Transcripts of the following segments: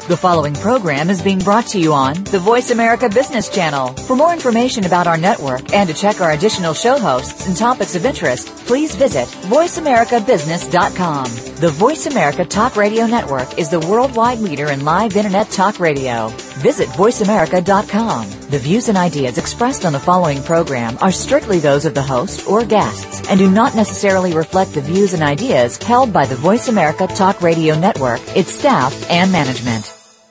The following program is being brought to you on the Voice America Business Channel. For more information about our network and to check our additional show hosts and topics of interest, please visit voiceamericabusiness.com. The Voice America Talk Radio Network is the worldwide leader in live Internet talk radio. Visit voiceamerica.com. The views and ideas expressed on the following program are strictly those of the host or guests and do not necessarily reflect the views and ideas held by the Voice America Talk Radio Network, its staff, and management.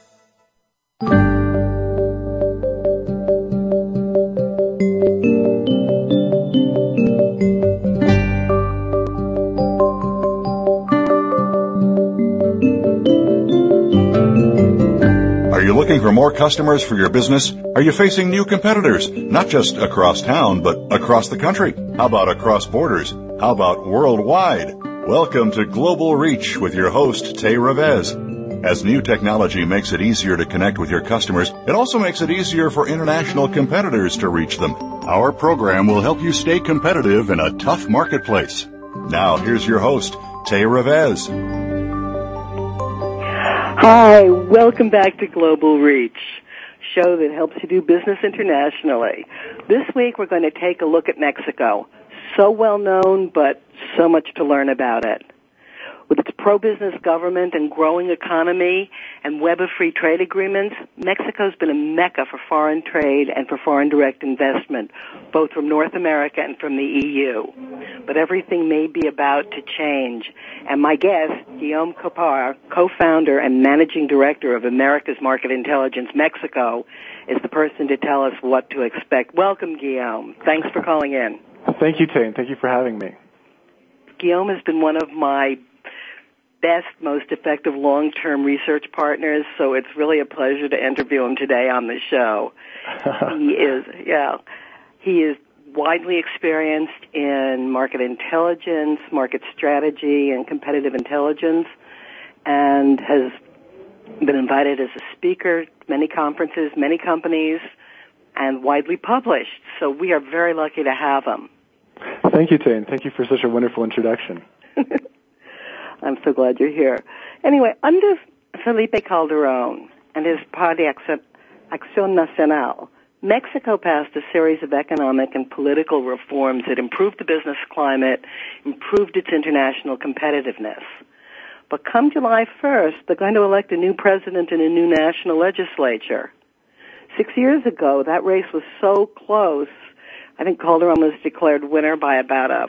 Are you looking for more customers for your business? Are you facing new competitors, not just across town, but across the country? How about across borders? How about worldwide? Welcome to Global Reach with your host, Tay Revez. As new technology makes it easier to connect with your customers, it also makes it easier for international competitors to reach them. Our program will help you stay competitive in a tough marketplace. Now, here's your host, Tay Revez. Hi, welcome back to Global Reach, show that helps you do business internationally. This week we're going to take a look at Mexico. So well known, but so much to learn about it. With its pro-business government and growing economy and web of free trade agreements, Mexico's been a mecca for foreign trade and for foreign direct investment, both from North America and from the EU. But everything may be about to change. And my guest, Guillaume Copar, co-founder and managing director of America's Market Intelligence Mexico, is the person to tell us what to expect. Welcome, Guillaume. Thanks for calling in. Thank you, Tay, and thank you for having me. Guillaume has been one of my best, most effective long-term research partners, so it's really a pleasure to interview him today on the show. He is widely experienced in market intelligence, market strategy, and competitive intelligence, and has been invited as a speaker to many conferences, many companies, and widely published. So we are very lucky to have him. Thank you, Tay, and thank you for such a wonderful introduction. I'm so glad you're here. Anyway, under Felipe Calderón and his party Acción Nacional, Mexico passed a series of economic and political reforms that improved the business climate, improved its international competitiveness. But come July 1st, they're going to elect a new president and a new national legislature. 6 years ago, that race was so close, I think Calderón was declared winner by about a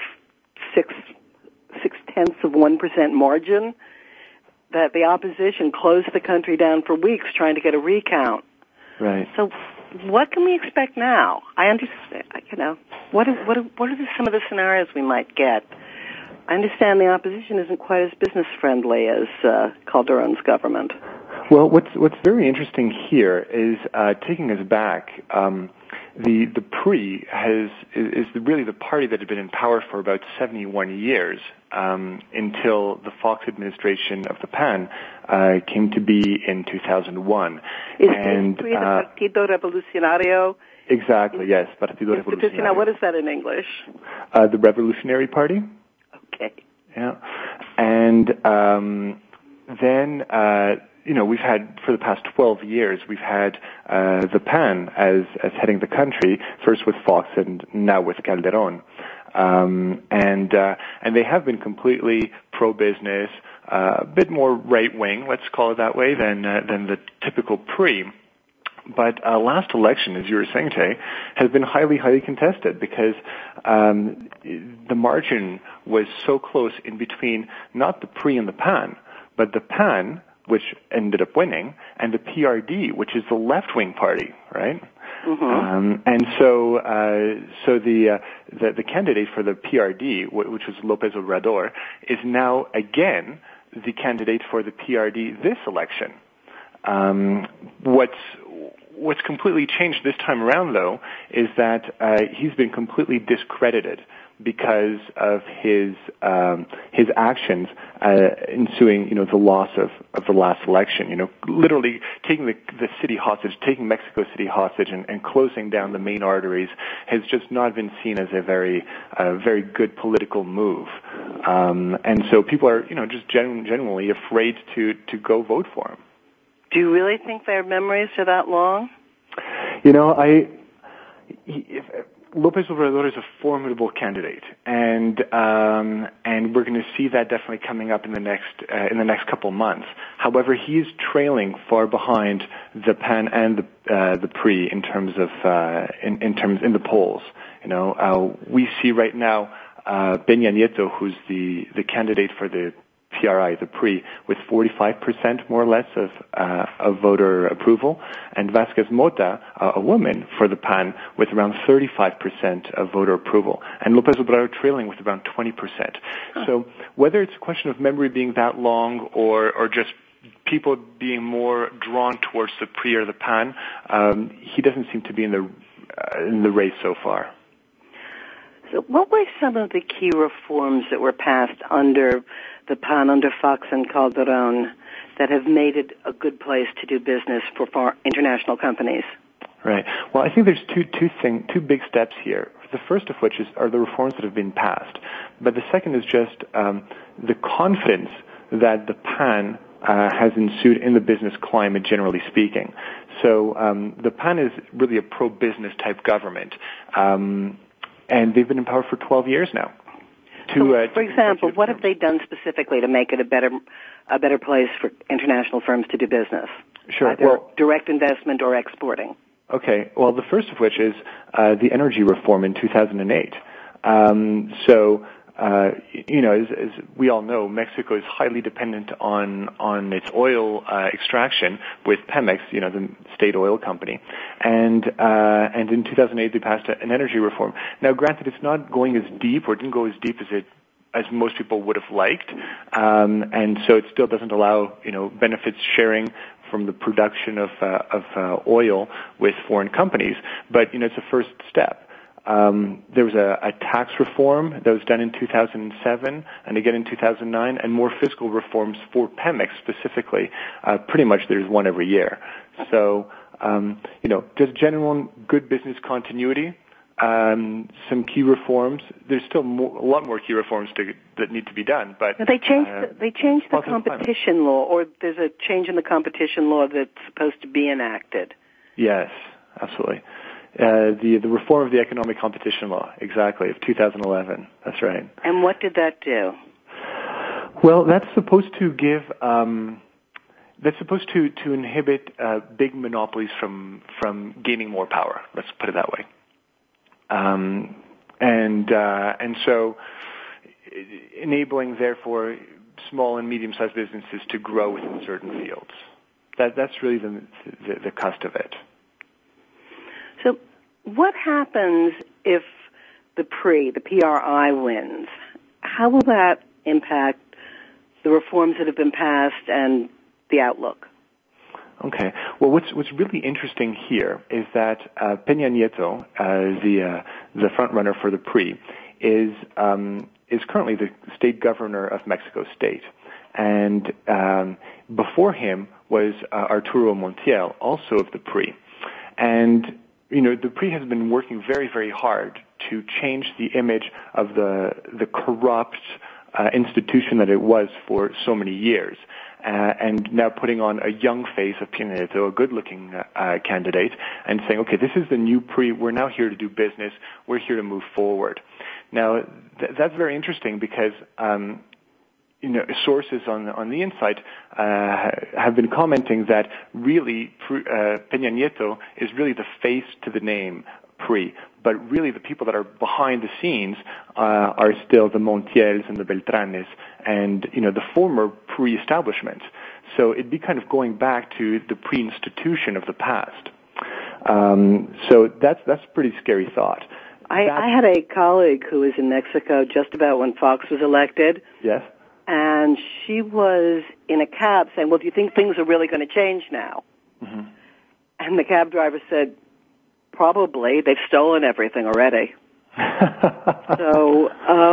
0.6% margin, that the opposition closed the country down for weeks trying to get a recount. Right. So what can we expect now? I understand, what are some of the scenarios we might get? I understand the opposition isn't quite as business friendly as Calderón's government. Well, what's very interesting here is taking us back. The PRI is really the party that had been in power for about 71 years until the Fox administration of the PAN came to be in 2001. Is the Partido Revolucionario? Exactly, yes, Partido Revolucionario. What is that in English? The Revolutionary Party. Okay. Yeah, and then. We've had, for the past 12 years, we've had the PAN as heading the country, first with Fox and now with Calderón. And they have been completely pro-business, a bit more right-wing, let's call it that way, than the typical PRI. But last election, as you were saying, Tay, has been highly, highly contested because the margin was so close in between not the PRI and the PAN, but the PAN, which ended up winning, and the PRD, which is the left-wing party, right? Mm-hmm. And so the candidate for the PRD, which was López Obrador, is now again the candidate for the PRD this election. What's completely changed this time around, though, is that he's been completely discredited because of his actions ensuing, the loss of the last election. Literally taking the city hostage, taking Mexico City hostage, and closing down the main arteries has just not been seen as a very good political move. And so people are, just genuinely afraid to go vote for him. Do you really think their memories are that long? You know, López Obrador is a formidable candidate, and we're going to see that definitely coming up in the next couple months. However, he is trailing far behind the PAN and the PRI in terms of in the polls. You know, we see right now Peña Nieto, who's the candidate for the PRI, the PRI, with 45% more or less of voter approval, and Vázquez Mota, a woman, for the PAN, with around 35% of voter approval, and López Obrador trailing with around 20%. So whether it's a question of memory being that long or just people being more drawn towards the PRI or the PAN, he doesn't seem to be in the race so far. So what were some of the key reforms that were passed under the PAN, under Fox and Calderón, that have made it a good place to do business for international companies? Right. Well, I think there's two big steps here. The first of which are the reforms that have been passed. But the second is just the confidence that the PAN has ensued in the business climate, generally speaking. So the PAN is really a pro-business type government. And they've been in power for 12 years now. For example, what have they done specifically to make it a better place for international firms to do business? Sure. Either direct investment or exporting. Okay. Well, the first of which is the energy reform in 2008. As we all know, Mexico is highly dependent on its oil extraction with Pemex, the state oil company, and in 2008 they passed an energy reform. Now, granted, it's not going as deep, or didn't go as deep as most people would have liked, and so it still doesn't allow benefits sharing from the production of oil with foreign companies, but it's a first step. There was a tax reform that was done in 2007 and again in 2009, and more fiscal reforms for Pemex specifically. Pretty much there's one every year. So, just general good business continuity, some key reforms. There's still a lot more key reforms that need to be done. But they changed the competition law, or there's a change in the competition law that's supposed to be enacted. Yes, absolutely. The reform of the economic competition law, exactly, of 2011. That's right. And what did that do? Well, that's supposed to give, that's supposed to inhibit big monopolies from gaining more power. Let's put it that way. And so enabling, therefore, small and medium-sized businesses to grow within certain fields. That's really the crust of it. So what happens if the PRI wins? How will that impact the reforms that have been passed and the outlook? Okay. Well, what's really interesting here is that Peña Nieto, the front runner for the PRI, is currently the state governor of Mexico State, and before him was Arturo Montiel, also of the PRI, and the PRI has been working very, very hard to change the image of the corrupt institution that it was for so many years, and now putting on a young face of Peña Nieto, a good-looking candidate, and saying, okay, this is the new PRI. We're now here to do business. We're here to move forward. Now, that's very interesting because sources on the inside have been commenting that really Peña Nieto is really the face to the name PRI, but really the people that are behind the scenes are still the Montiels and the Beltranes and the former PRI establishment. So it'd be kind of going back to the PRI institution of the past. So that's a pretty scary thought. I had a colleague who was in Mexico just about when Fox was elected. Yes. And she was in a cab saying, well, do you think things are really going to change now? Mm-hmm. And the cab driver said, probably. They've stolen everything already. So,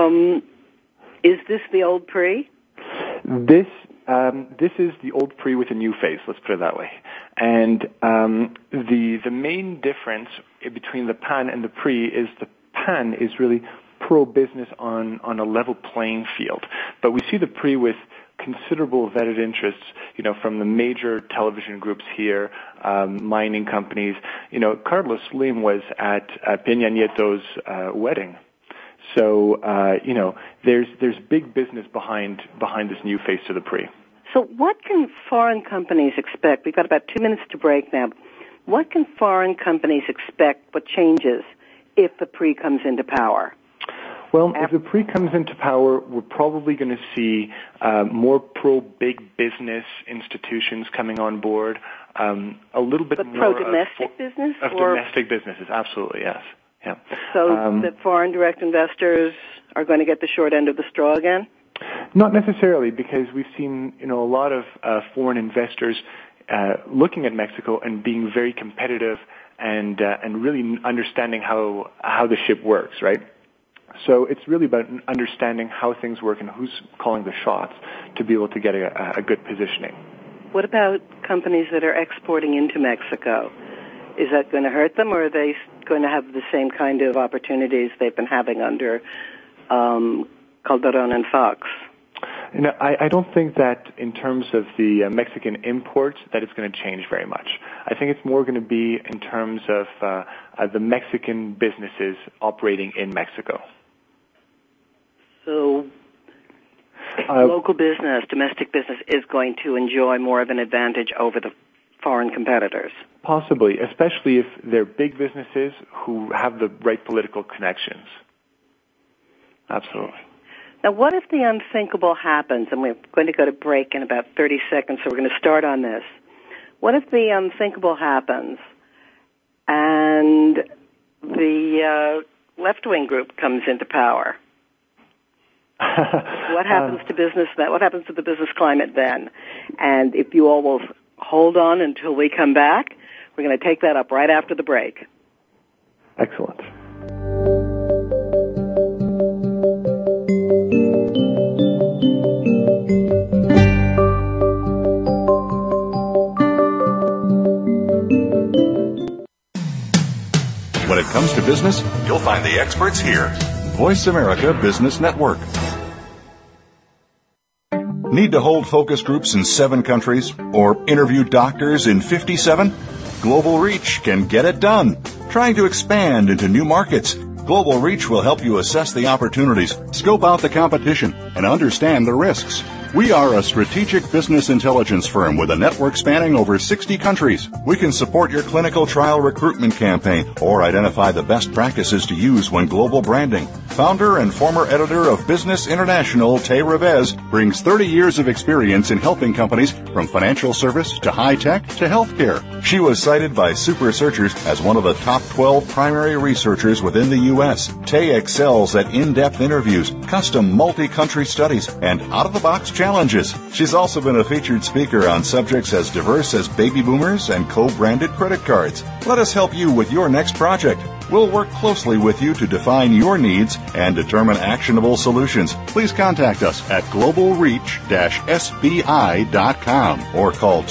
is this the old PRI? This is the old PRI with a new face, let's put it that way. And the main difference between the PAN and the PRI is the PAN is really pro-business on a level playing field. But we see the PRI with considerable vetted interests, from the major television groups here, mining companies. Carlos Slim was at Peña Nieto's wedding. So, there's big business behind this new face to the PRI. So what can foreign companies expect? We've got about 2 minutes to break now. What can foreign companies expect, what changes, if the PRI comes into power? Well, if the PRI comes into power, we're probably going to see more pro-big business institutions coming on board, a little bit more pro-domestic business? Of domestic businesses, absolutely, yes. Yeah. So the foreign direct investors are going to get the short end of the straw again? Not necessarily, because we've seen, a lot of foreign investors looking at Mexico and being very competitive and really understanding how the ship works, right? So it's really about understanding how things work and who's calling the shots to be able to get a good positioning. What about companies that are exporting into Mexico? Is that going to hurt them, or are they going to have the same kind of opportunities they've been having under Calderon and Fox? I don't think that in terms of the Mexican imports that it's going to change very much. I think it's more going to be in terms of the Mexican businesses operating in Mexico. So local business, domestic business, is going to enjoy more of an advantage over the foreign competitors? Possibly, especially if they're big businesses who have the right political connections. Absolutely. Now, what if the unthinkable happens? And we're going to go to break in about 30 seconds, so we're going to start on this. What if the unthinkable happens and the left-wing group comes into power? What happens to business then? What happens to the business climate then? And if you all will hold on until we come back, we're going to take that up right after the break. Excellent. When it comes to business, you'll find the experts here. Voice America Business Network. Need to hold focus groups in 7 countries or interview doctors in 57? Global Reach can get it done. Trying to expand into new markets, Global Reach will help you assess the opportunities, scope out the competition, and understand the risks. We are a strategic business intelligence firm with a network spanning over 60 countries. We can support your clinical trial recruitment campaign or identify the best practices to use when global branding. Founder and former editor of Business International, Tay Revez, brings 30 years of experience in helping companies from financial service to high-tech to healthcare. She was cited by Super Searchers as one of the top 12 primary researchers within the U.S. Tay excels at in-depth interviews, custom multi-country studies, and out-of-the-box challenges. She's also been a featured speaker on subjects as diverse as baby boomers and co-branded credit cards. Let us help you with your next project. We'll work closely with you to define your needs and determine actionable solutions. Please contact us at globalreach-sbi.com or call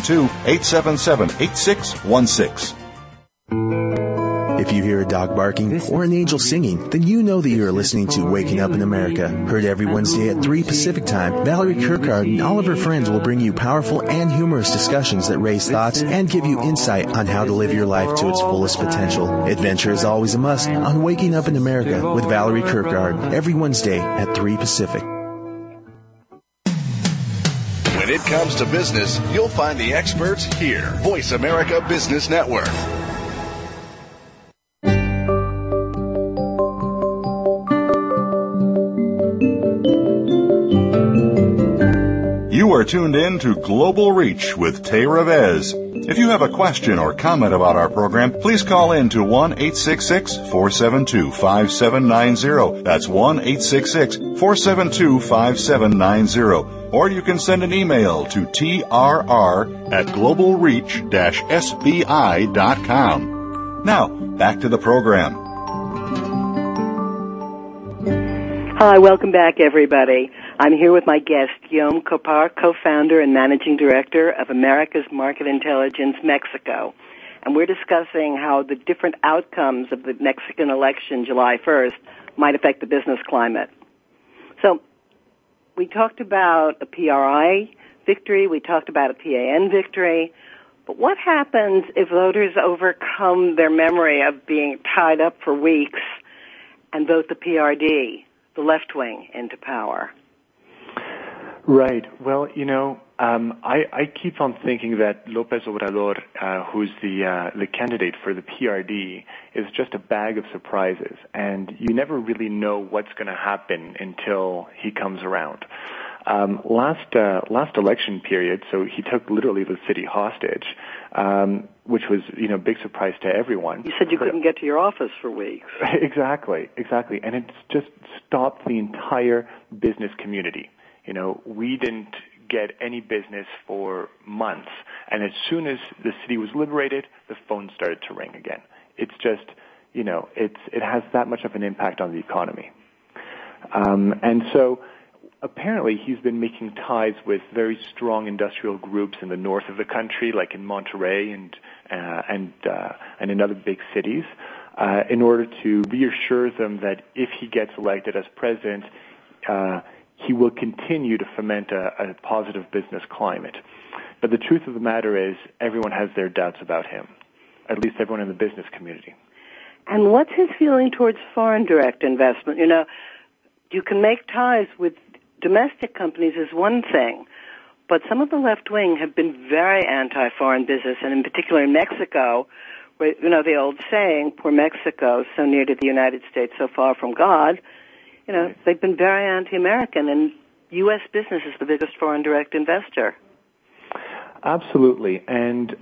212-877-8616. If you hear a dog barking or an angel singing, then you know that you are listening to Waking Up in America. Heard every Wednesday at 3 Pacific Time, Valerie Kirkard and all of her friends will bring you powerful and humorous discussions that raise thoughts and give you insight on how to live your life to its fullest potential. Adventure is always a must on Waking Up in America with Valerie Kirkard every Wednesday at 3 Pacific. When it comes to business, you'll find the experts here. Voice America Business Network. You are tuned in to Global Reach with Tay Revez. If you have a question or comment about our program, please call in to 1-866-472-5790. That's 1-866-472-5790. Or you can send an email to trr@globalreach-sbi.com. Now, back to the program. Hi, welcome back, everybody. I'm here with my guest, Guillaume Copar, co-founder and managing director of America's Market Intelligence Mexico. And we're discussing how the different outcomes of the Mexican election July 1st might affect the business climate. So we talked about a PRI victory, we talked about a PAN victory, but what happens if voters overcome their memory of being tied up for weeks and vote the PRD, the left wing, into power? Right. Well, I keep on thinking that López Obrador, who's the candidate for the PRD, is just a bag of surprises, and you never really know what's going to happen until he comes around. Last election period, so he took literally the city hostage, which was, big surprise to everyone. You said you couldn't get to your office for weeks. Exactly. And it's just stopped the entire business community. We didn't get any business for months, and as soon as the city was liberated, the phone started to ring again. It's just, it has that much of an impact on the economy. And so apparently he's been making ties with very strong industrial groups in the north of the country, like in Monterrey and in other big cities, in order to reassure them that if he gets elected as president, he will continue to foment a positive business climate. But the truth of the matter is everyone has their doubts about him, at least everyone in the business community. And what's his feeling towards foreign direct investment? You can make ties with domestic companies is one thing, but some of the left wing have been very anti-foreign business, and in particular in Mexico, where, the old saying, poor Mexico, so near to the United States, so far from God. They've been very anti-American, and U.S. business is the biggest foreign direct investor. Absolutely. And,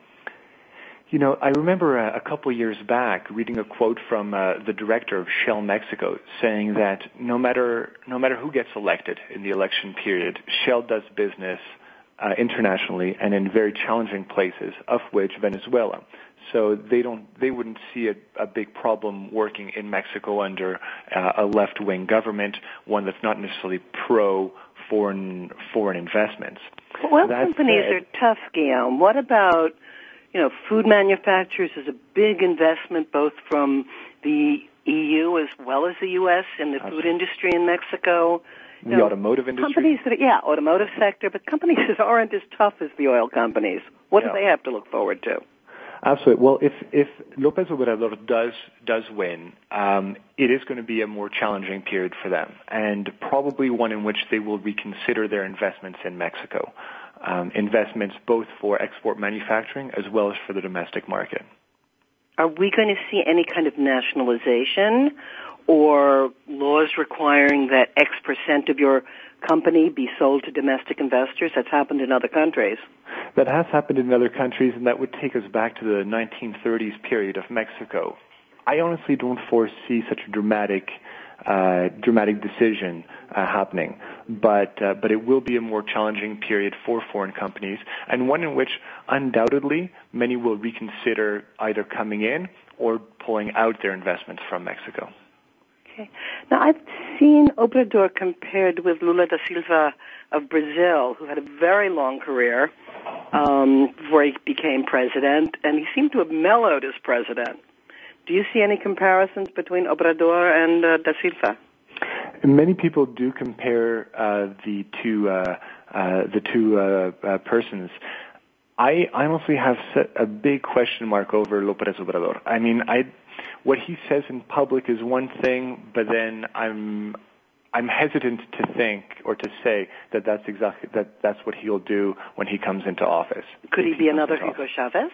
I remember a couple of years back reading a quote from the director of Shell Mexico saying that no matter who gets elected in the election period, Shell does business internationally and in very challenging places, of which Venezuela. So they wouldn't see a big problem working in Mexico under a left-wing government, one that's not necessarily pro-foreign investments. Well, companies are tough, Guillaume. What about, food manufacturers is a big investment both from the EU as well as the U.S. in the food industry in Mexico. The automotive industry? Companies automotive sector, but companies that aren't as tough as the oil companies. What do they have to look forward to? Absolutely. Well, if López Obrador does win, it is going to be a more challenging period for them, and probably one in which they will reconsider their investments in Mexico, investments both for export manufacturing as well as for the domestic market. Are we going to see any kind of nationalization or laws requiring that X percent of your company be sold to domestic investors? That's happened in other countries. That has happened in other countries, and that would take us back to the 1930s period of Mexico. I honestly don't foresee such a dramatic decision happening, but it will be a more challenging period for foreign companies, and one in which undoubtedly many will reconsider either coming in or pulling out their investments from Mexico. Okay. Now, I've seen Obrador compared with Lula da Silva of Brazil, who had a very long career before he became president, and he seemed to have mellowed as president. Do you see any comparisons between Obrador and da Silva? Many people do compare the two persons. I honestly have set a big question mark over López Obrador. I mean, what he says in public is one thing, but then I'm hesitant to think or to say that that's what he'll do when he comes into office. Could he be another Hugo Chavez?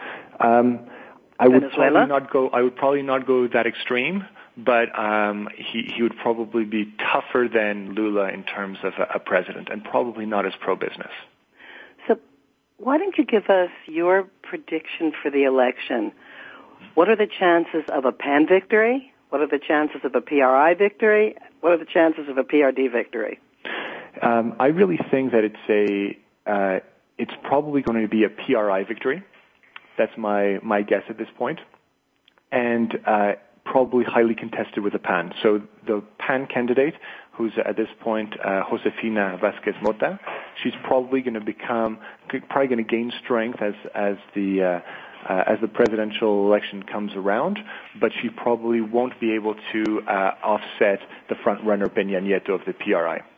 I would probably not go that extreme, but he would probably be tougher than Lula in terms of a president, and probably not as pro-business. So why don't you give us your prediction for the election? What are the chances of a PAN victory? What are the chances of a PRI victory? What are the chances of a PRD victory? I really think that it's probably going to be a PRI victory. That's my guess at this point. And probably highly contested with the PAN. So the PAN candidate, who's at this point Josefina Vázquez Mota, she's probably going to gain strength as the presidential election comes around, but she probably won't be able to offset the front runner Peña Nieto of the PRI.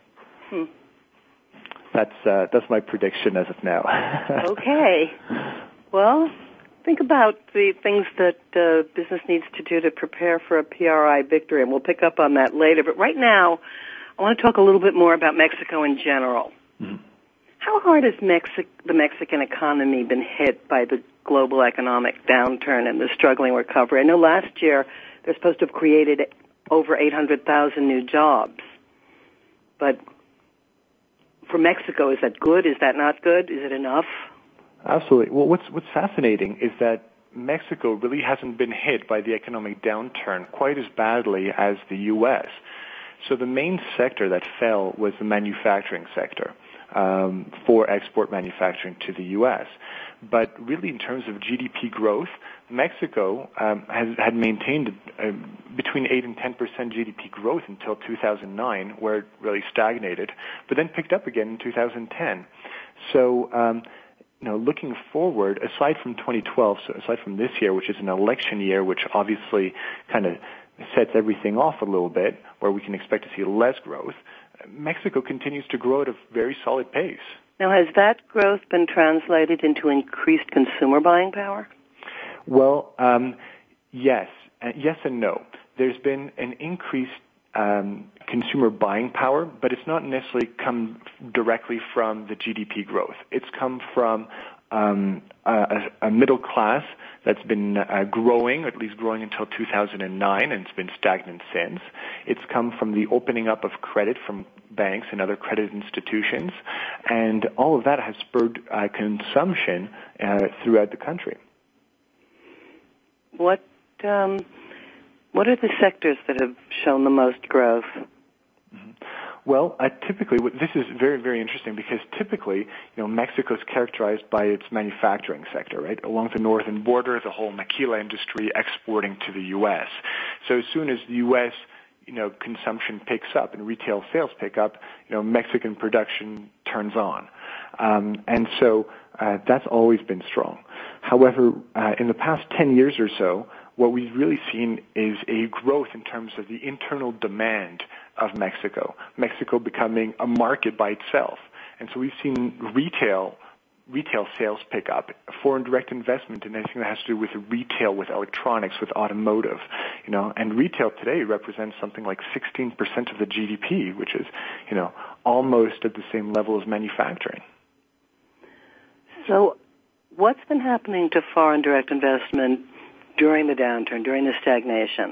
That's my prediction as of now. Okay. Well, think about the things that business needs to do to prepare for a PRI victory, and we'll pick up on that later. But right now, I want to talk a little bit more about Mexico in general. Mm-hmm. How hard has the Mexican economy been hit by the global economic downturn and the struggling recovery? I know last year they're supposed to have created over 800,000 new jobs. But for Mexico, is that good? Is that not good? Is it enough? Absolutely. Well, what's fascinating is that Mexico really hasn't been hit by the economic downturn quite as badly as the U.S. So the main sector that fell was the manufacturing sector for export manufacturing to the U.S. But really, in terms of GDP growth, Mexico had maintained between 8 and 10% GDP growth until 2009, where it really stagnated, but then picked up again in 2010. So, looking forward, aside from 2012, so aside from this year, which is an election year, which obviously kind of sets everything off a little bit, where we can expect to see less growth, Mexico continues to grow at a very solid pace. Now, has that growth been translated into increased consumer buying power? Well, yes. Yes and no. There's been an increased consumer buying power, but it's not necessarily come directly from the GDP growth. It's come from a middle class that's been growing, at least growing until 2009, and it's been stagnant since. It's come from the opening up of credit from banks and other credit institutions, and all of that has spurred consumption throughout the country. What are the sectors that have shown the most growth? Mm-hmm. Well, typically, this is very, very interesting because typically, Mexico is characterized by its manufacturing sector, right? Along the northern border, the whole maquila industry exporting to the U.S. So as soon as the U.S., consumption picks up and retail sales pick up, Mexican production turns on. And so that's always been strong. However, in the past 10 years or so, what we've really seen is a growth in terms of the internal demand of Mexico becoming a market by itself. And so we've seen retail sales pick up, foreign direct investment in anything that has to do with retail, with electronics, with automotive, and retail today represents something like 16% of the GDP, which is, almost at the same level as manufacturing. So what's been happening to foreign direct investment during the downturn, during the stagnation?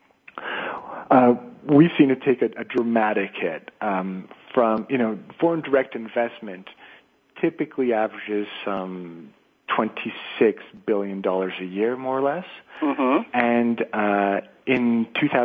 We've seen it take a dramatic hit from, foreign direct investment typically averages $26 billion a year, more or less. Mm-hmm. And in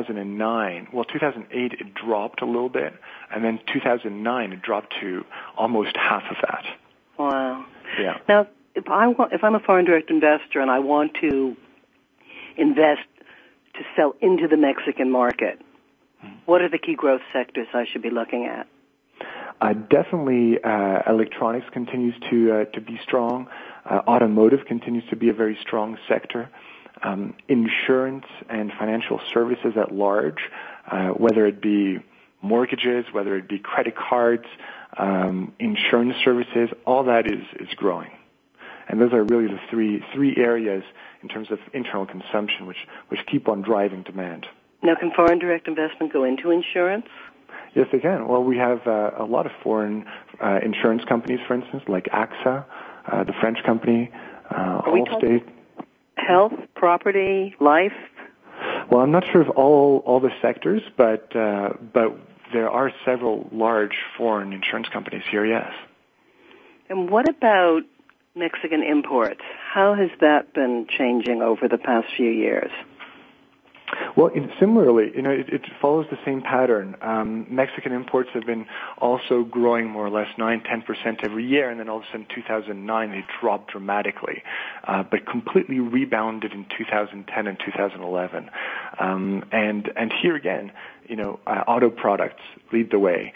2008, it dropped a little bit, and then 2009, it dropped to almost half of that. Wow. Yeah. Now, if I'm a foreign direct investor and I want to invest to sell into the Mexican market, what are the key growth sectors I should be looking at? Definitely, electronics continues to be strong. Automotive continues to be a very strong sector. Insurance and financial services at large, whether it be mortgages, whether it be credit cards, insurance services, all that is growing. And those are really the three areas in terms of internal consumption which keep on driving demand. Now, can foreign direct investment go into insurance? Yes, they can. Well, we have a lot of foreign insurance companies, for instance, like AXA, the French company, Allstate. Health, property, life? Well, I'm not sure of all the sectors, but there are several large foreign insurance companies here, yes. And what about Mexican imports? How has that been changing over the past few years? Well, similarly, it follows the same pattern. Mexican imports have been also growing more or less 9-10% every year, and then all of a sudden, 2009, they dropped dramatically, but completely rebounded in 2010 and 2011. And here again, auto products lead the way.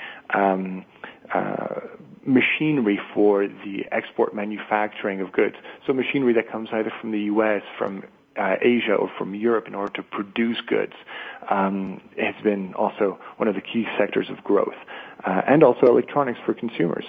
Machinery for the export manufacturing of goods. So machinery that comes either from the U.S., from Asia, or from Europe in order to produce goods has been also one of the key sectors of growth. and also electronics for consumers.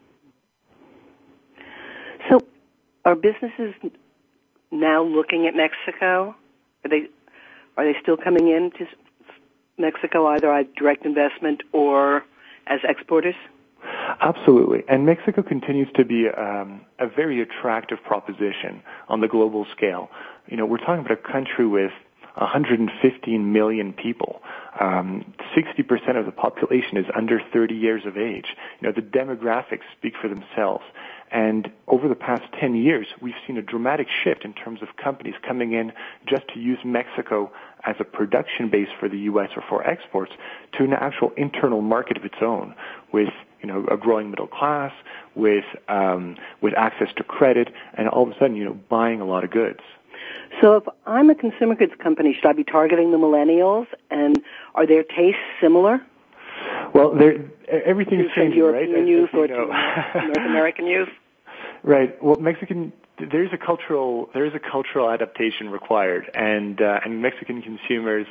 So, are businesses now looking at Mexico? Are they still coming into Mexico, either direct investment or as exporters? Absolutely. And Mexico continues to be a very attractive proposition on the global scale. We're talking about a country with 115 million people. 60% of the population is under 30 years of age. The demographics speak for themselves. And over the past 10 years, we've seen a dramatic shift in terms of companies coming in just to use Mexico as a production base for the U.S. or for exports to an actual internal market of its own with, a growing middle class, with access to credit, and all of a sudden, buying a lot of goods. So if I'm a consumer goods company, should I be targeting the millennials, and are their tastes similar? Well, everything is changing, right? European youth or to North American youth? Right. Well, there is a cultural adaptation required, and Mexican consumers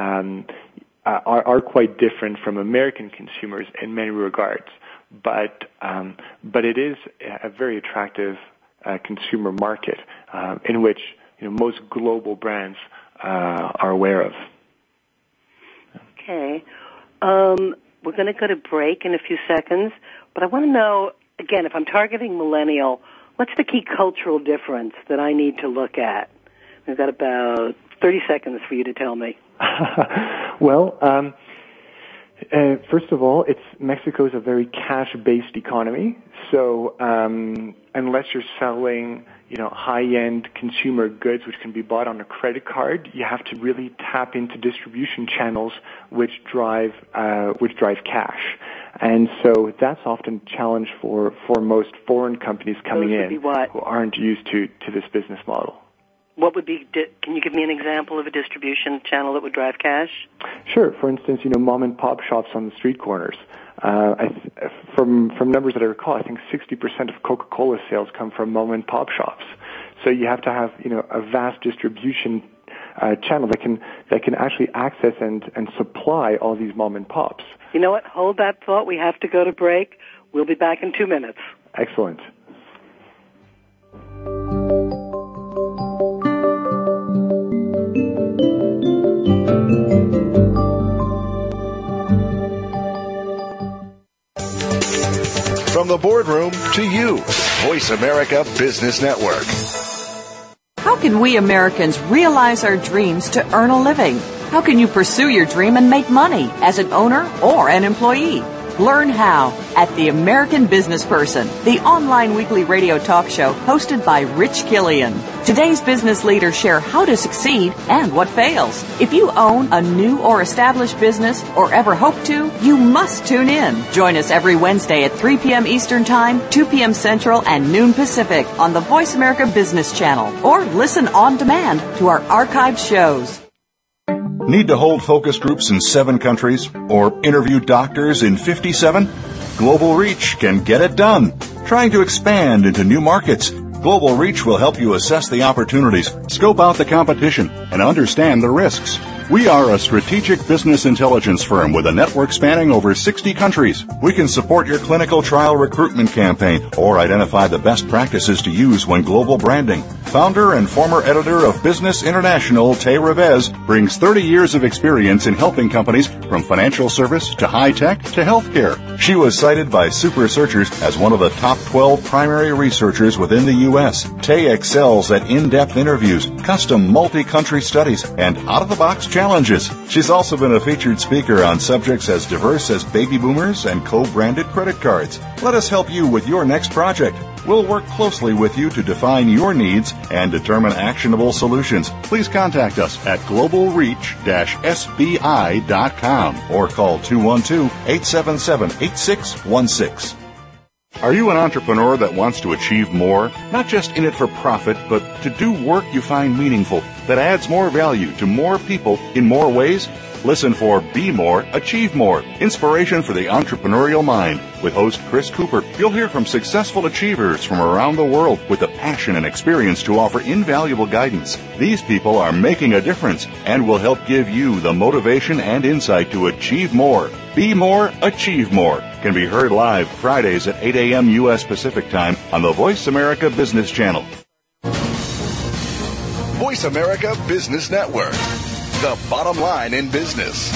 are quite different from American consumers in many regards. But it is a very attractive consumer market in which most global brands are aware of. Okay. We're going to go to break in a few seconds, but I want to know, again, if I'm targeting millennial, what's the key cultural difference that I need to look at? We've got about 30 seconds for you to tell me. Well, first of all, Mexico is a very cash-based economy, so unless you're selling high-end consumer goods which can be bought on a credit card, you have to really tap into distribution channels which drive cash. And so that's often a challenge for most foreign companies coming in who aren't used to this business model. What would be, can you give me an example of a distribution channel that would drive cash? Sure. For instance, mom and pop shops on the street corners. From numbers that I recall, I think 60% of Coca-Cola sales come from mom and pop shops. So you have to have, a vast distribution channel that can actually access and supply all these mom and pops. You know what? Hold that thought. We have to go to break. We'll be back in 2 minutes. Excellent. From the boardroom to you, Voice America Business Network. How can we Americans realize our dreams to earn a living? How can you pursue your dream and make money as an owner or an employee? Learn how at The American Business Person, the online weekly radio talk show hosted by Rich Killian. Today's business leaders share how to succeed and what fails. If you own a new or established business or ever hope to, you must tune in. Join us every Wednesday at 3 p.m. Eastern Time, 2 p.m. Central, and noon Pacific on the Voice America Business Channel, or listen on demand to our archived shows. Need to hold focus groups in 7 countries or interview doctors in 57? Global Reach can get it done. Trying to expand into new markets, Global Reach will help you assess the opportunities, scope out the competition, and understand the risks. We are a strategic business intelligence firm with a network spanning over 60 countries. We can support your clinical trial recruitment campaign or identify the best practices to use when global branding. Founder and former editor of Business International, Tay Revez, brings 30 years of experience in helping companies from financial service to high-tech to healthcare. She was cited by Super Searchers as one of the top 12 primary researchers within the U.S. Tay excels at in-depth interviews, custom multi-country studies, and out-of-the-box challenges. She's also been a featured speaker on subjects as diverse as baby boomers and co-branded credit cards. Let us help you with your next project. We'll work closely with you to define your needs and determine actionable solutions. Please contact us at globalreach-sbi.com or call 212-877-8616. Are you an entrepreneur that wants to achieve more? Not just in it for profit, but to do work you find meaningful, that adds more value to more people in more ways? Listen for Be More, Achieve More, Inspiration for the Entrepreneurial Mind. With host Chris Cooper, you'll hear from successful achievers from around the world with the passion and experience to offer invaluable guidance. These people are making a difference and will help give you the motivation and insight to achieve more. Be More, Achieve More. can be heard live Fridays at 8 a.m. U.S. Pacific Time on the Voice America Business Channel. Voice America Business Network, the bottom line in business.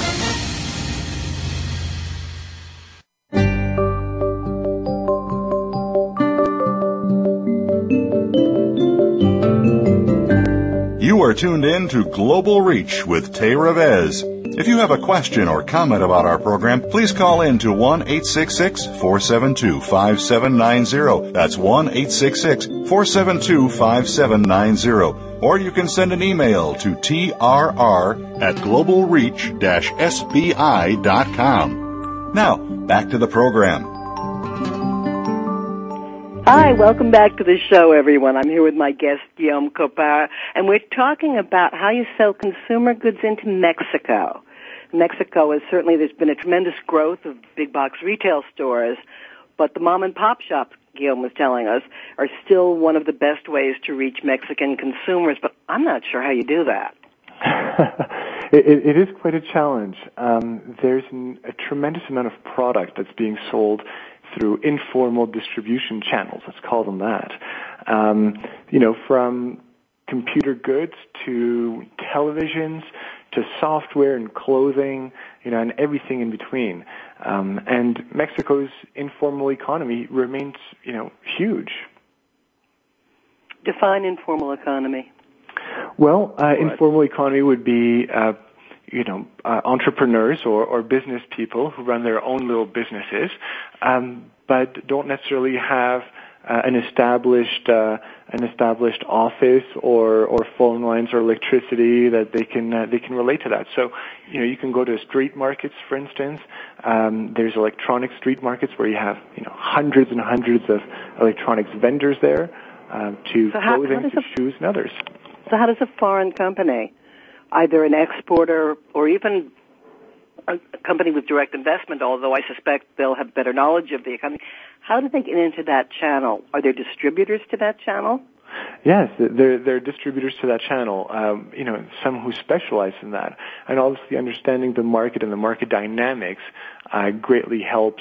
You are tuned in to Global Reach with Tay Revez. If you have a question or comment about our program, please call in to 1-866-472-5790. That's 1-866-472-5790. Or you can send an email to trr@globalreach-sbi.com. Now, back to the program. Hi, welcome back to the show, everyone. I'm here with my guest, Guillaume Copard, and we're talking about how you sell consumer goods into Mexico. Mexico is certainly, there's been a tremendous growth of big box retail stores, but the mom and pop shops, Guillaume was telling us, are still one of the best ways to reach Mexican consumers, but I'm not sure how you do that. It is quite a challenge. There's a tremendous amount of product that's being sold through informal distribution channels, let's call them that. From computer goods to televisions to software and clothing, and everything in between. And Mexico's informal economy remains, huge. Define informal economy. Well, informal economy would be entrepreneurs or business people who run their own little businesses, but don't necessarily have an established office or phone lines or electricity that they can relate to that. So, you can go to street markets, for instance. There's electronic street markets where you have hundreds and hundreds of electronics vendors there to clothing, to shoes, and others. So how does a foreign company, either an exporter or even a company with direct investment, although I suspect they'll have better knowledge of the economy, how do they get into that channel? Are there distributors to that channel? Yes, there are distributors to that channel, some who specialize in that. And obviously understanding the market and the market dynamics greatly helps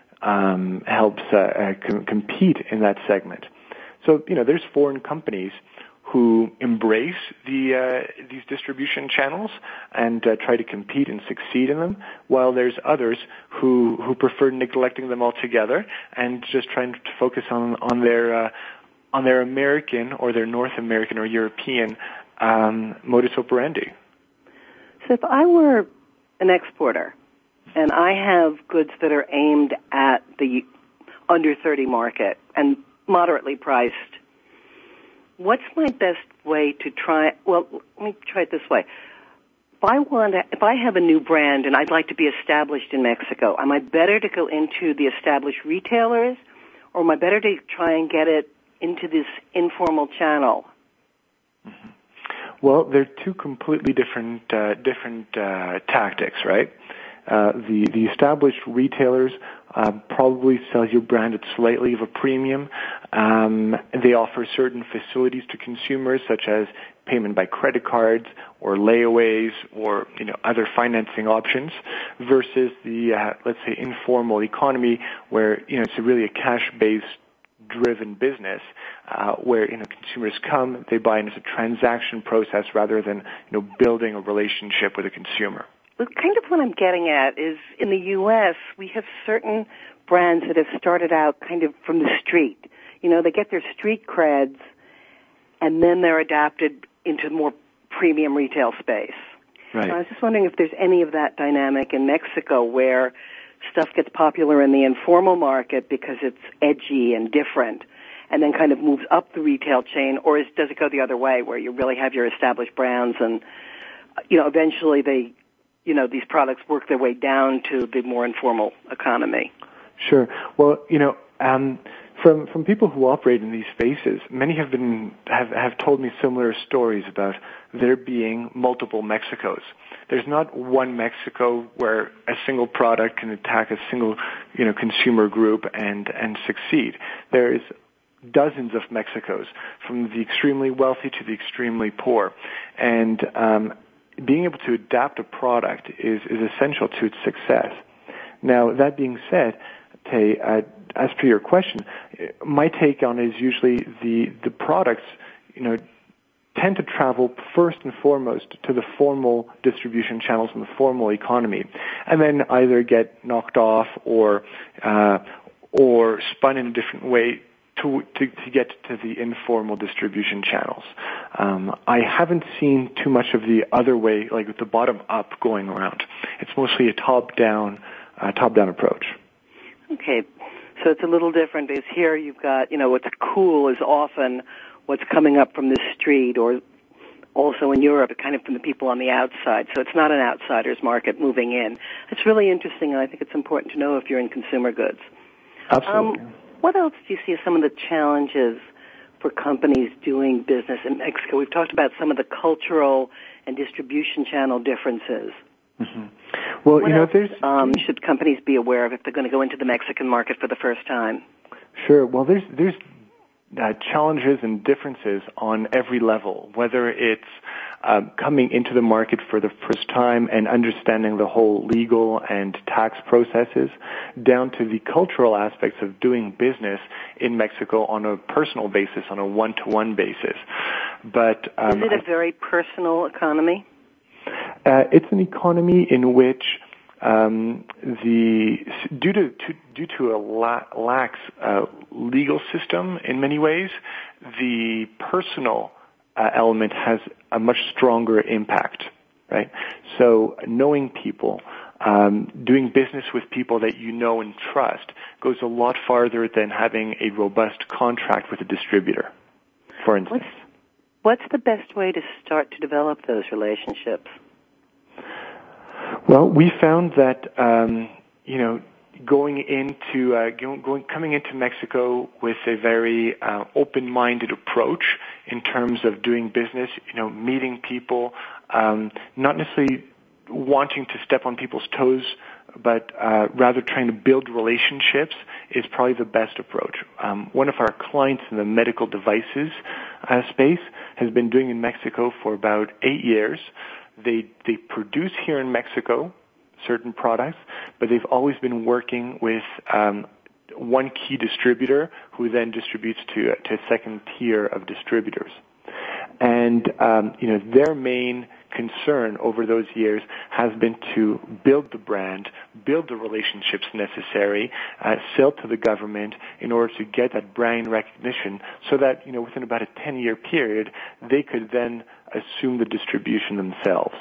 compete in that segment. So, there's foreign companies who embrace these distribution channels and try to compete and succeed in them, while there's others who prefer neglecting them altogether and just trying to focus on their American or their North American or European modus operandi. So if I were an exporter and I have goods that are aimed at the under 30 market and moderately priced, what's my best way to try? Well, let me try it this way. If I have a new brand and I'd like to be established in Mexico, am I better to go into the established retailers, or am I better to try and get it into this informal channel? Mm-hmm. Well, they're two completely different tactics, right? The established retailers probably sell your brand at slightly of a premium. They offer certain facilities to consumers, such as payment by credit cards or layaways or other financing options, versus the let's say informal economy, where it's really a cash-based driven business, where consumers come, they buy, and it's a transaction process rather than building a relationship with a consumer. Kind of what I'm getting at is, in the U.S., we have certain brands that have started out kind of from the street. They get their street creds, and then they're adapted into more premium retail space. Right. So I was just wondering if there's any of that dynamic in Mexico, where stuff gets popular in the informal market because it's edgy and different, and then kind of moves up the retail chain, or does it go the other way, where you really have your established brands and, eventually these products work their way down to the more informal economy? Sure. Well, from people who operate in these spaces, many have told me similar stories about there being multiple Mexicos. There's not one Mexico where a single product can attack a single, consumer group and succeed. There's dozens of Mexicos, from the extremely wealthy to the extremely poor. And being able to adapt a product is essential to its success. Now, that being said, Tay, as per your question, my take on it is usually the products, tend to travel first and foremost to the formal distribution channels in the formal economy, and then either get knocked off or spun in a different way to get to the informal distribution channels. I haven't seen too much of the other way, like with the bottom up going around. It's mostly a top-down approach. Okay, so it's a little different. Because here you've got, what's cool is often what's coming up from the street, or also in Europe, kind of from the people on the outside. So it's not an outsider's market moving in. It's really interesting, and I think it's important to know if you're in consumer goods. Absolutely. What else do you see as some of the challenges for companies doing business in Mexico? We've talked about some of the cultural and distribution channel differences. Mm-hmm. Well, there's should companies be aware of if they're going to go into the Mexican market for the first time? Sure. Well, there's challenges and differences on every level, whether it's coming into the market for the first time and understanding the whole legal and tax processes, down to the cultural aspects of doing business in Mexico on a personal basis, on a one-to-one basis. But is it a very personal economy? It's an economy in which due to a lax legal system in many ways, the personal element has a much stronger impact, right? So knowing people, doing business with people that you know and trust goes a lot farther than having a robust contract with a distributor, for instance. What's the best way to start to develop those relationships? Well, we found that coming into Mexico with a very open-minded approach in terms of doing business, meeting people, not necessarily wanting to step on people's toes, but rather trying to build relationships is probably the best approach. One of our clients in the medical devices space has been doing in Mexico for about 8 years. They produce here in Mexico certain products, but they've always been working with one key distributor who then distributes to a second tier of distributors. And their main concern over those years has been to build the brand, build the relationships necessary, sell to the government in order to get that brand recognition so that, within about a 10-year period, they could then assume the distribution themselves.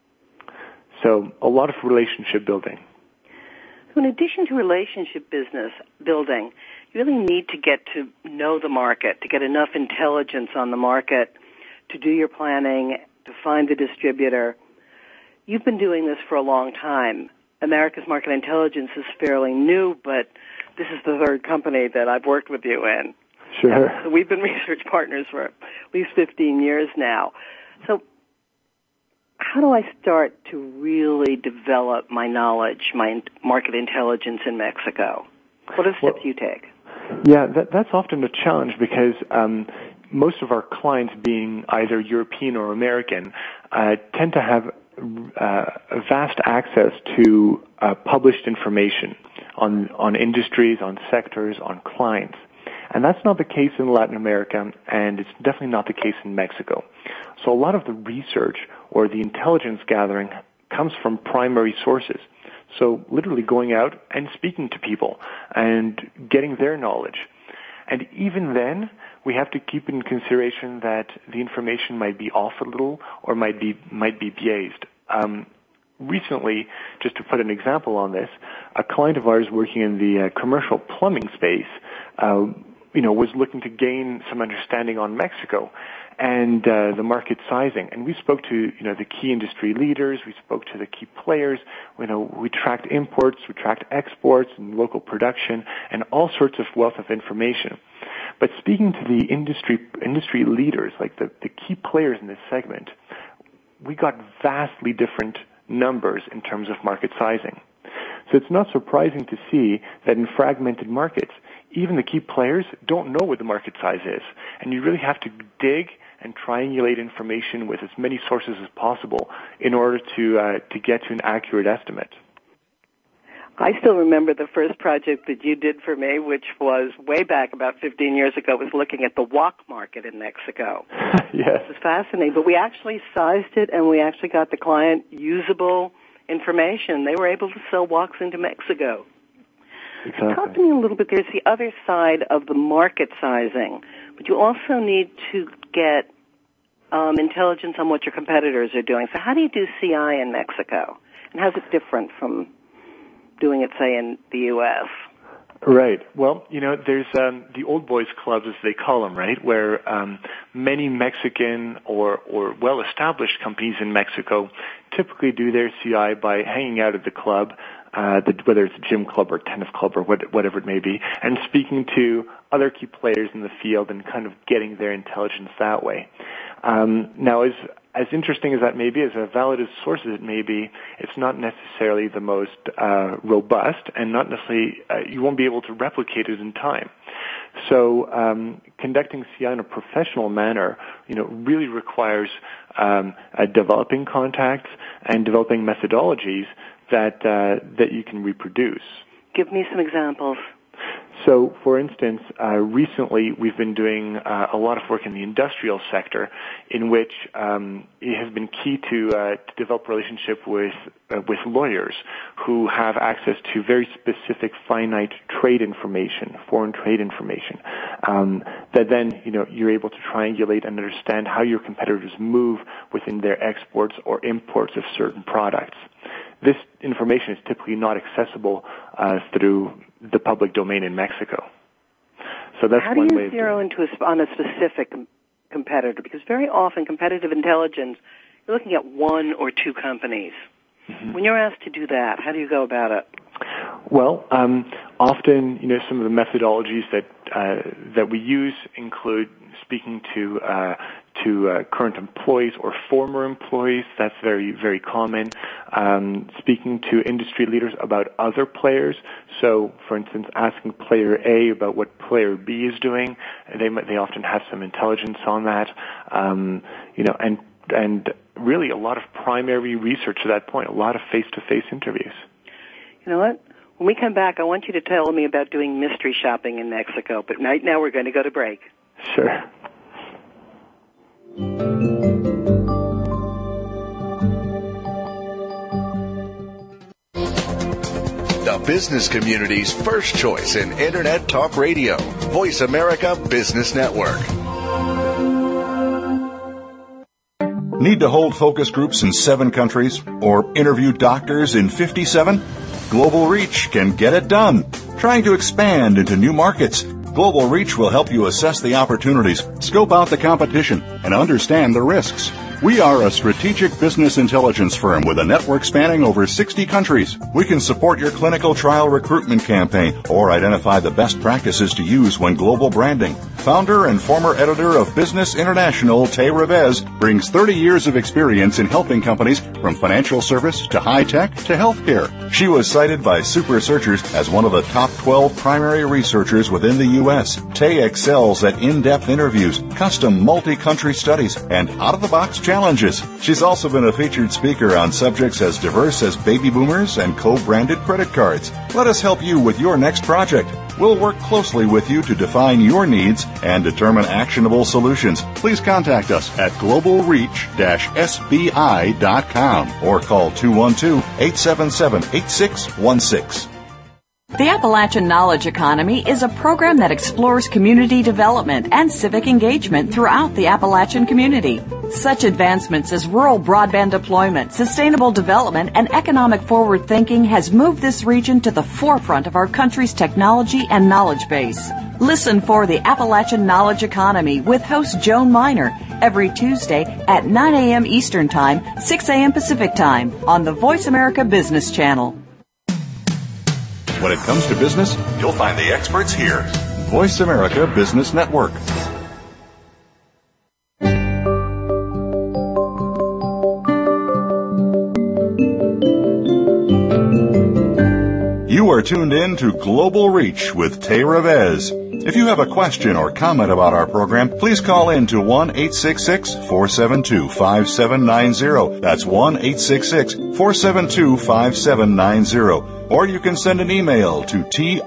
So a lot of relationship building. So in addition to relationship business building, you really need to get to know the market, to get enough intelligence on the market, to do your planning, to find the distributor. You've been doing this for a long time. America's Market Intelligence is fairly new, but this is the third company that I've worked with you in. Sure. So we've been research partners for at least 15 years now. So how do I start to really develop my knowledge, my market intelligence in Mexico? What are the steps you take? Yeah, that's often a challenge because most of our clients, being either European or American, tend to have vast access to published information on industries, on sectors, on clients. And that's not the case in Latin America, and it's definitely not the case in Mexico. So a lot of the research or the intelligence gathering comes from primary sources. So literally going out and speaking to people and getting their knowledge. And even then, we have to keep in consideration that the information might be off a little or might be biased. Recently, just to put an example on this, a client of ours working in the commercial plumbing space, was looking to gain some understanding on Mexico and the market sizing. And we spoke to, the key industry leaders. We spoke to the key players. We tracked imports, we tracked exports and local production and all sorts of wealth of information. But speaking to the industry leaders, like the key players in this segment, we got vastly different numbers in terms of market sizing. So it's not surprising to see that in fragmented markets, even the key players don't know what the market size is. And you really have to dig and triangulate information with as many sources as possible in order to get to an accurate estimate. I still remember the first project that you did for me, which was way back about 15 years ago, was looking at the wok market in Mexico. Yes. It was fascinating, but we actually sized it and we actually got the client usable information. They were able to sell woks into Mexico. Exactly. Talk to me a little bit. There's the other side of the market sizing, but you also need to get intelligence on what your competitors are doing. So how do you do CI in Mexico? And how's it different from doing it, say, in the U.S.? Right. Well, there's the old boys clubs, as they call them, right, where many Mexican or well-established companies in Mexico typically do their CI by hanging out at the club, whether it's a gym club or tennis club or whatever it may be, and speaking to other key players in the field and kind of getting their intelligence that way. Now, as interesting as that may be, as a valid as source as it may be, it's not necessarily the most robust, and not necessarily you won't be able to replicate it in time. So conducting CI in a professional manner, really requires developing contacts and developing methodologies that you can reproduce. Give me some examples. So, for instance, recently we've been doing a lot of work in the industrial sector, in which it has been key to develop a relationship with lawyers who have access to very specific finite trade information, foreign trade information, that then you're able to triangulate and understand how your competitors move within their exports or imports of certain products. This information is typically not accessible through the public domain in Mexico. So that's one way. How do you zero into on a specific competitor? Because very often competitive intelligence, you're looking at one or two companies. Mm-hmm. When you're asked to do that, how do you go about it? Well, often, some of the methodologies that we use include speaking to current employees or former employees. That's very, very common. Speaking to industry leaders about other players. So, for instance, asking player A about what player B is doing. They often have some intelligence on that. And really a lot of primary research at that point. A lot of face-to-face interviews. You know what? When we come back, I want you to tell me about doing mystery shopping in Mexico. But right now we're going to go to break. Sure. The business community's first choice in Internet Talk Radio. Voice America Business Network. Need to hold focus groups in 7 countries or interview doctors in 57? Global Reach can get it done. Trying to expand into new markets, Global Reach will help you assess the opportunities, scope out the competition, and understand the risks. We are a strategic business intelligence firm with a network spanning over 60 countries. We can support your clinical trial recruitment campaign or identify the best practices to use when global branding. Founder and former editor of Business International, Tay Revez, brings 30 years of experience in helping companies from financial service to high-tech to healthcare. She was cited by Super Searchers as one of the top 12 primary researchers within the U.S. Tay excels at in-depth interviews, custom multi-country studies, and out-of-the-box challenges. She's also been a featured speaker on subjects as diverse as baby boomers and co-branded credit cards. Let us help you with your next project. We'll work closely with you to define your needs and determine actionable solutions. Please contact us at globalreach-sbi.com or call 212-877-8616. The Appalachian Knowledge Economy is a program that explores community development and civic engagement throughout the Appalachian community. Such advancements as rural broadband deployment, sustainable development, and economic forward thinking has moved this region to the forefront of our country's technology and knowledge base. Listen for the Appalachian Knowledge Economy with host Joan Miner every Tuesday at 9 a.m. Eastern Time, 6 a.m. Pacific Time on the Voice America Business Channel. When it comes to business, you'll find the experts here. Voice America Business Network. You are tuned in to Global Reach with Tay Revez. If you have a question or comment about our program, please call in to 1-866-472-5790. That's 1-866-472-5790. Or you can send an email to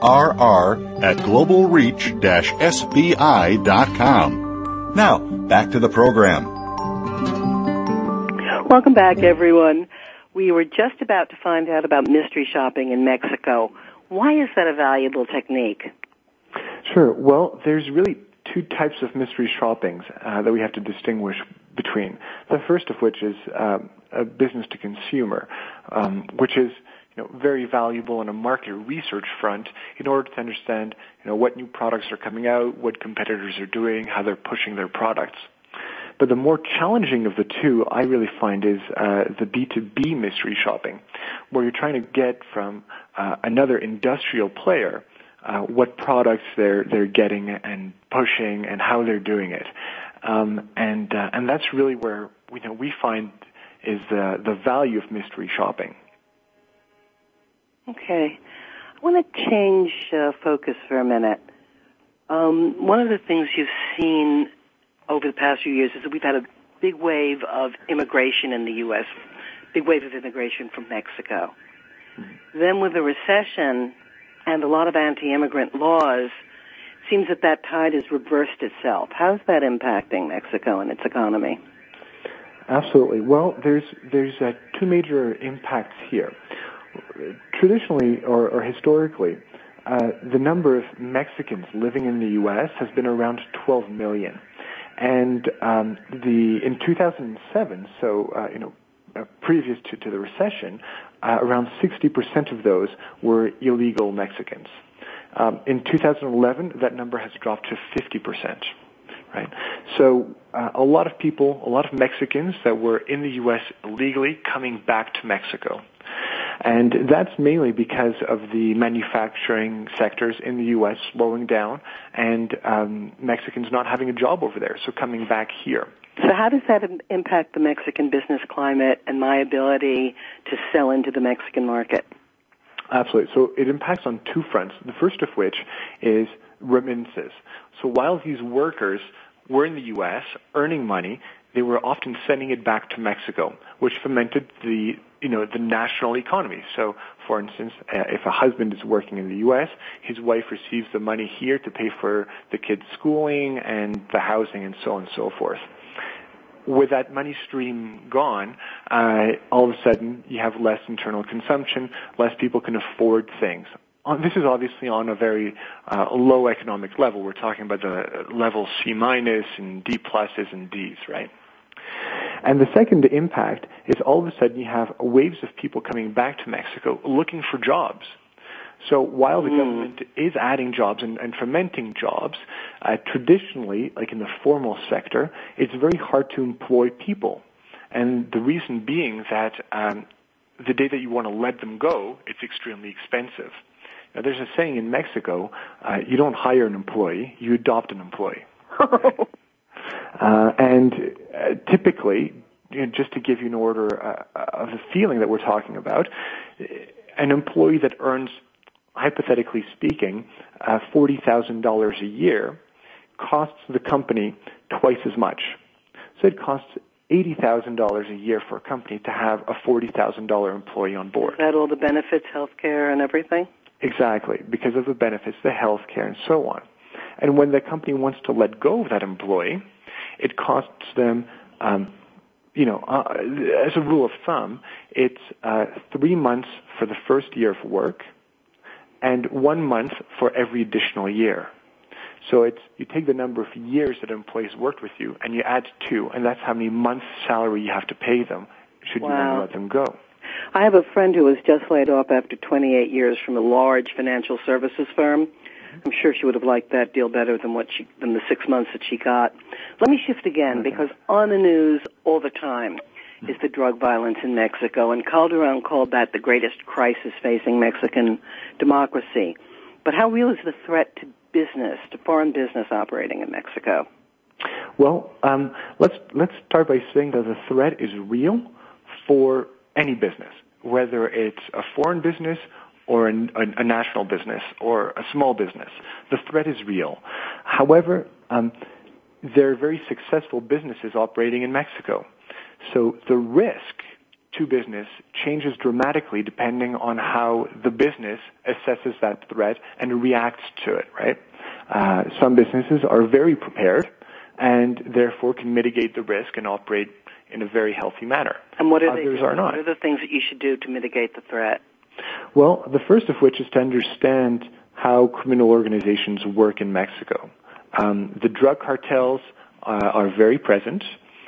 trr@globalreach-sbi.com. Now, back to the program. Welcome back, everyone. We were just about to find out about mystery shopping in Mexico. Why is that a valuable technique? Sure. Well, there's really two types of mystery shoppings that we have to distinguish between. The first of which is a business to consumer, which is very valuable on a market research front in order to understand what new products are coming out, what competitors are doing, how they're pushing their products. But the more challenging of the two, I really find, is the B2B mystery shopping, where you're trying to get from another industrial player what products they're getting and pushing and how they're doing it, and that's really where we find is the value of mystery shopping. Okay, I want to change focus for a minute. One of the things you've seen over the past few years is that we've had a big wave of immigration in the U.S., big wave of immigration from Mexico. Mm-hmm. Then with the recession and a lot of anti-immigrant laws, it seems that tide has reversed itself. How's that impacting Mexico and its economy? Absolutely. Well, there's two major impacts here. Traditionally or historically, the number of Mexicans living in the U.S. has been around 12 million. And in 2007, previous to the recession, around 60% of those were illegal Mexicans. In 2011, that number has dropped to 50%. Right? So a lot of people, a lot of Mexicans that were in the U.S. illegally coming back to Mexico. And that's mainly because of the manufacturing sectors in the U.S. slowing down and Mexicans not having a job over there, so coming back here. So how does that impact the Mexican business climate and my ability to sell into the Mexican market? Absolutely. So it impacts on two fronts, the first of which is remittances. So while these workers were in the U.S. earning money, they were often sending it back to Mexico, which fomented the national economy. So, for instance, if a husband is working in the U.S., his wife receives the money here to pay for the kids' schooling and the housing and so on and so forth. With that money stream gone, all of a sudden you have less internal consumption, less people can afford things. This is obviously on a very low economic level. We're talking about the level C- and D+ and Ds, right? And the second impact is all of a sudden you have waves of people coming back to Mexico looking for jobs. So while the government is adding jobs and fomenting jobs, traditionally, like in the formal sector, it's very hard to employ people. And the reason being that the day that you want to let them go, it's extremely expensive. Now, there's a saying in Mexico, you don't hire an employee, you adopt an employee. Typically, just to give you an order of the feeling that we're talking about, an employee that earns, hypothetically speaking, $40,000 a year costs the company twice as much. So it costs $80,000 a year for a company to have a $40,000 employee on board. Is that all the benefits, health care, and everything? Exactly, because of the benefits, the health care, and so on. And when the company wants to let go of that employee, it costs them, as a rule of thumb, it's 3 months for the first year of work and 1 month for every additional year. So you take the number of years that employees worked with you and you add 2, and that's how many months' salary you have to pay them should you want to let them go. I have a friend who was just laid off after 28 years from a large financial services firm. I'm sure she would have liked that deal better than the 6 months that she got. Let me shift again, because on the news all the time is the drug violence in Mexico, and Calderon called that the greatest crisis facing Mexican democracy. But how real is the threat to business, to foreign business operating in Mexico? Well, let's start by saying that the threat is real for any business, whether it's a foreign business or a national business or a small business. The threat is real. However, there are very successful businesses operating in Mexico. So the risk to business changes dramatically depending on how the business assesses that threat and reacts to it, right? Some businesses are very prepared and therefore can mitigate the risk and operate in a very healthy manner. And what are Others are not. What are the things that you should do to mitigate the threat? Well, the first of which is to understand how criminal organizations work in Mexico. The drug cartels are very present.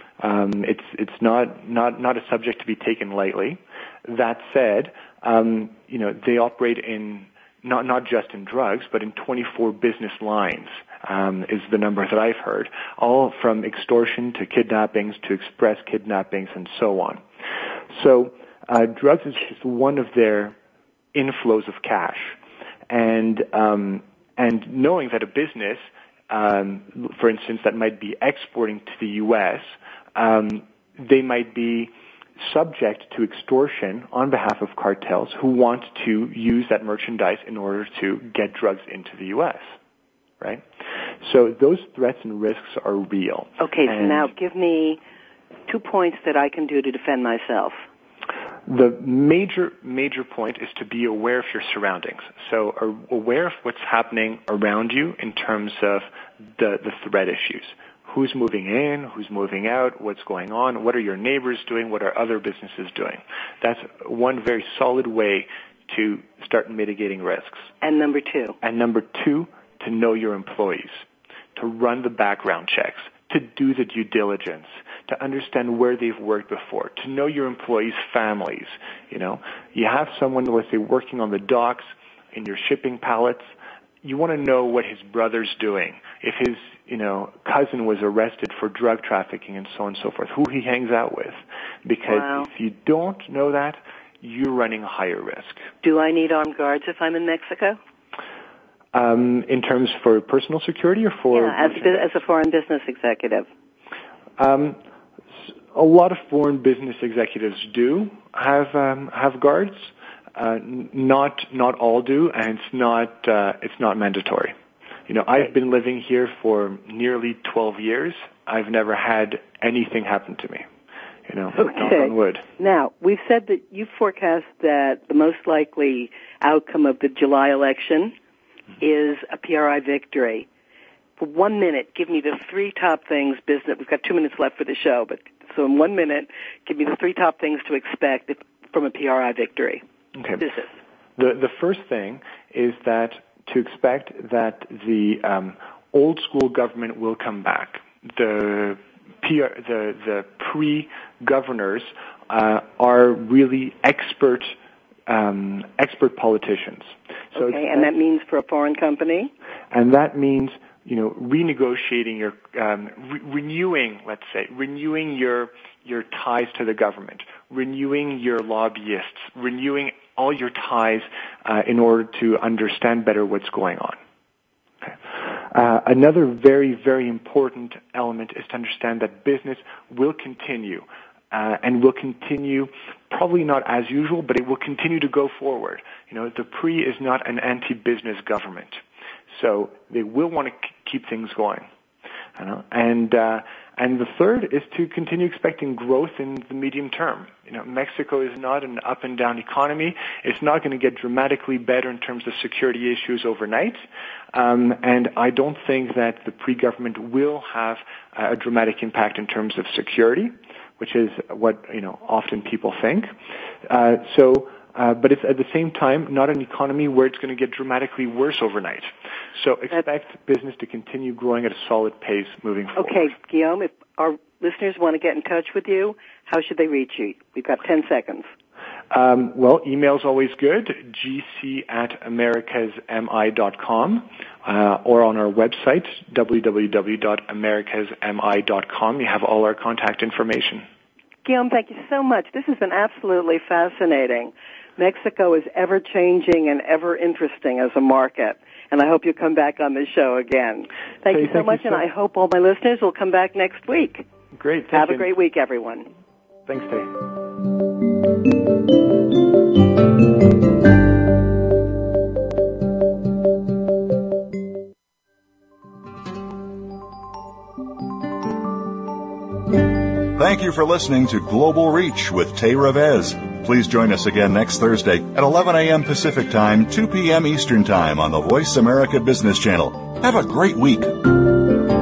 It's not a subject to be taken lightly. That said, they operate in not just in drugs, but in 24 business lines, is the number that I've heard, all from extortion to kidnappings to express kidnappings and so on. So drugs is just one of their inflows of cash, and knowing that a business, for instance, that might be exporting to the U.S., they might be subject to extortion on behalf of cartels who want to use that merchandise in order to get drugs into the U.S., right? So those threats and risks are real. Okay, so now give me 2 points that I can do to defend myself. The major point is to be aware of your surroundings. So aware of what's happening around you in terms of the threat issues. Who's moving in, who's moving out, what's going on, what are your neighbors doing, what are other businesses doing. That's one very solid way to start mitigating risks. And number two? And number two, to know your employees, to run the background checks, to do the due diligence, to understand where they've worked before, to know your employees' families. You have someone, let's say, working on the docks in your shipping pallets. You want to know what his brother's doing. If his, cousin was arrested for drug trafficking and so on and so forth, who he hangs out with. Because if you don't know that, you're running a higher risk. Do I need armed guards if I'm in Mexico? In terms for personal security or for... Yeah, as a foreign business executive. A lot of foreign business executives do have guards. Not all do, and it's not mandatory. I've been living here for nearly 12 years. I've never had anything happen to me. Knock on wood. Now, we've said that you forecast that the most likely outcome of the July election is a PRI victory. For 1 minute, give me the 3 top things business. We've got 2 minutes left for the show, so in 1 minute, give me the 3 top things to expect from a PRI victory. Okay. The first thing is that to expect that the old school government will come back. The pre-governors are really expert politicians. So and that means for a foreign company? And that means, renegotiating your, renewing your ties to the government, renewing your lobbyists, renewing all your ties in order to understand better what's going on. Okay. Another very, very important element is to understand that business will continue. And will continue, probably not as usual, but it will continue to go forward. The PRI is not an anti-business government, so they will want to keep things going. And the third is to continue expecting growth in the medium term. Mexico is not an up and down economy. It's not going to get dramatically better in terms of security issues overnight. And I don't think that the PRI government will have a dramatic impact in terms of security, which is what, often people think. But it's at the same time not an economy where it's going to get dramatically worse overnight. So expect business to continue growing at a solid pace moving forward. Okay, Guillaume, if our listeners want to get in touch with you, how should they reach you? We've got 10 seconds. Well, email's always good, gc@americasmi.com, or on our website, www.americasmi.com. You have all our contact information. Guillaume, thank you so much. This has been absolutely fascinating. Mexico is ever-changing and ever-interesting as a market, and I hope you come back on the show again. Thank you so much, and I hope all my listeners will come back next week. Great. Have a great week, everyone. Thanks, Tay. Thank you for listening to Global Reach with Tay Revez. Please join us again next Thursday at 11 a.m. Pacific Time, 2 p.m. Eastern Time on the Voice America Business Channel. Have a great week.